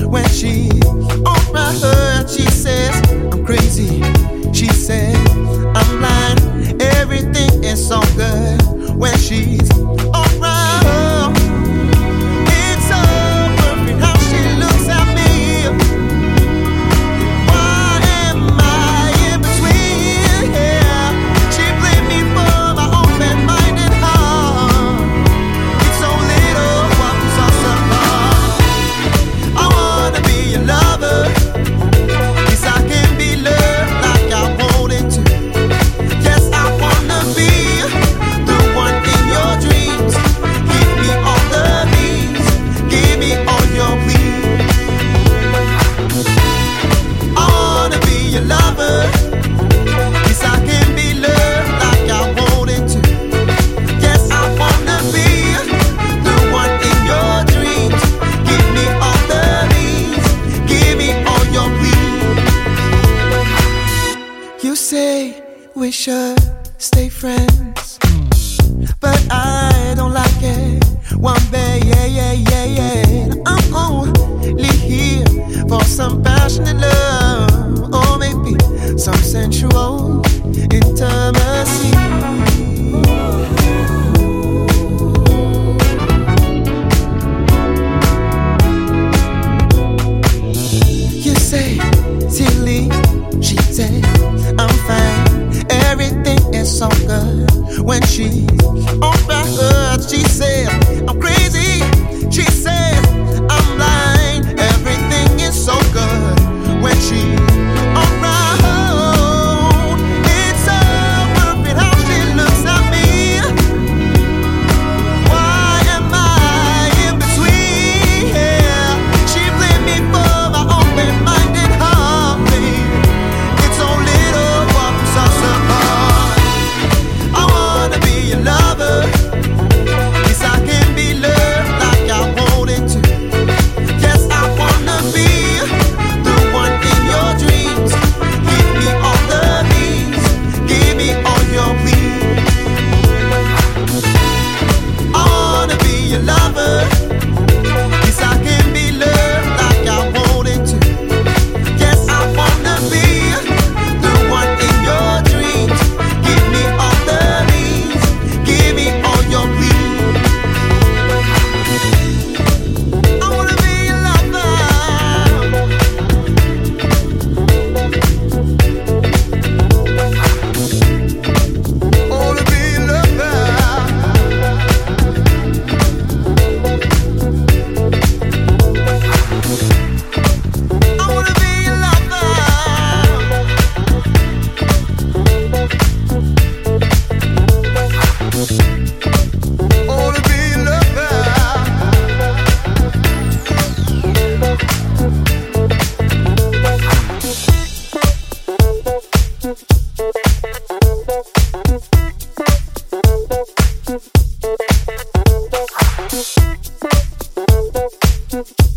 when she around her. She says I'm crazy. She says I'm blind. Everything is so good when she's around. It's so perfect how she looks at me. Why am I in between? Yeah, she played me for my open-minded heart. It's so little what was us apart. I wanna be your lover. Yes, I can be loved like I wanted to. Yes, I wanna be the one in your dreams. Give me all the needs. Give me all your pleas. I wanna be your lover. Yes, I can be loved like I wanted to. Yes, I wanna be the one in your dreams. Give me all the needs. Give me all your pleas. You say we should stay friends, but I don't like it one bit, yeah. I'm only here for some passionate love, or maybe some sensual intimacy. You say, silly, she said, I'm fine. Everything is so good when she's around her. She said, I'm crazy. She said, I'm blind. Everything is so good when she's around. It's so perfect how she looks at me. Why am I in between? Yeah, she played me for my open-minded heart, baby. It's so little what sets us apart. I wanna be your lover. Yes, I can be loved like I wanted to. Yes, I wanna be the one in your dreams. Give me all the needs. Give me all your pleas. I wanna be your lover. Yes, I can be loved like I wanted to. Yes, I wanna be the one in your dreams. Give me all the needs. Give me all your pleas. I wanna be your lover. I wanna be your lover. I wanna be your lover. I wanna be your lover.